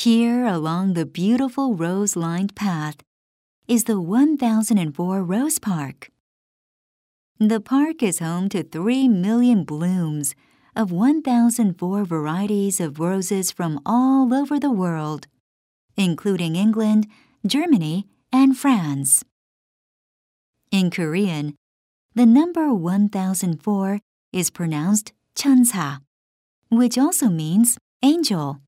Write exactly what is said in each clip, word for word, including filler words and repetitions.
Here, along the beautiful rose-lined path, is the one thousand four Rose Park. The park is home to three million blooms of one thousand four varieties of roses from all over the world, including England, Germany, and France. In Korean, the number one thousand four is pronounced 천사, which also means angel.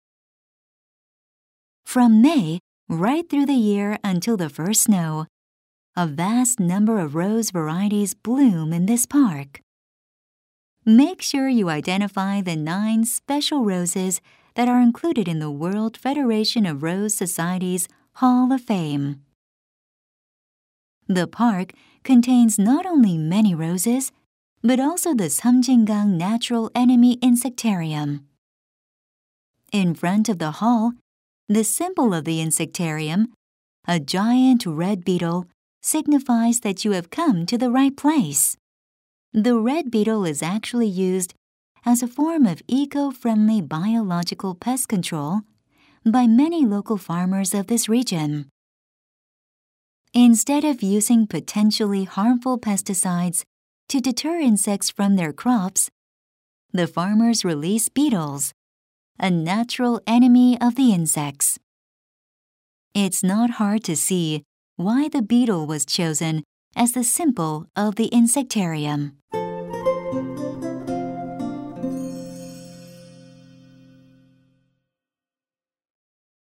From May right through the year until the first snow, a vast number of rose varieties bloom in this park. Make sure you identify the nine special roses that are included in the World Federation of Rose Society's Hall of Fame. The park contains not only many roses, but also the Samjingang Natural Enemy Insectarium. In front of the hall, the symbol of the insectarium, a giant red beetle, signifies that you have come to the right place. The red beetle is actually used as a form of eco-friendly biological pest control by many local farmers of this region. Instead of using potentially harmful pesticides to deter insects from their crops, the farmers release beetles, a natural enemy of the insects. It's not hard to see why the beetle was chosen as the symbol of the insectarium.